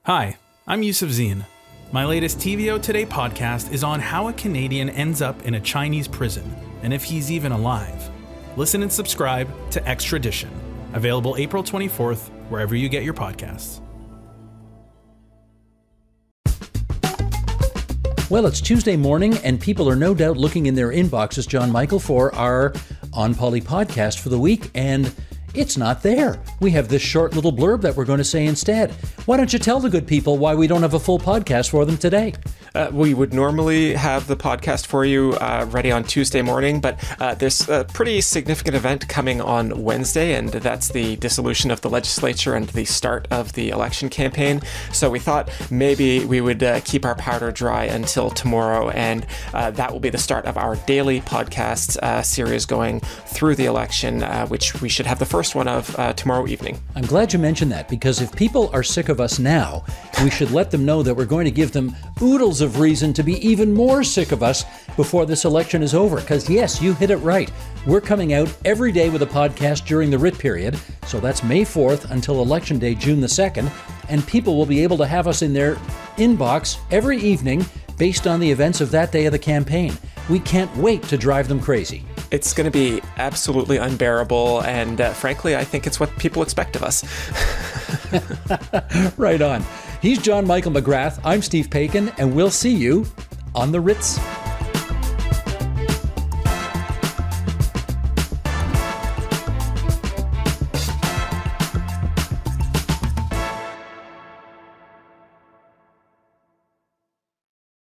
Hi, I'm Yusuf Zine. My latest TVO Today podcast is on how a Canadian ends up in a Chinese prison, and if he's even alive. Listen and subscribe to Extradition, available April 24th, wherever you get your podcasts. Well, it's Tuesday morning, and people are no doubt looking in their inboxes, John Michael, for our On Poly podcast for the week, and it's not there. We have this short little blurb that we're going to say instead. Why don't you tell the good people why we don't have a full podcast for them today? We would normally have the podcast for you ready on Tuesday morning, but there's a pretty significant event coming on Wednesday, and that's the dissolution of the legislature and the start of the election campaign. So we thought maybe we would keep our powder dry until tomorrow, and that will be the start of our daily podcast series going through the election, which we should have the first one of tomorrow evening. I'm glad you mentioned that, because if people are sick of us now, we should let them know that we're going to give them oodles of reason to be even more sick of us before this election is over. Because yes, you hit it right. We're coming out every day with a podcast during the writ period. So that's May 4th until Election Day, June the 2nd. And people will be able to have us in their inbox every evening based on the events of that day of the campaign. We can't wait to drive them crazy. It's going to be absolutely unbearable, and frankly, I think it's what people expect of us. Right on. He's John Michael McGrath. I'm Steve Paikin, and we'll see you on the Ritz.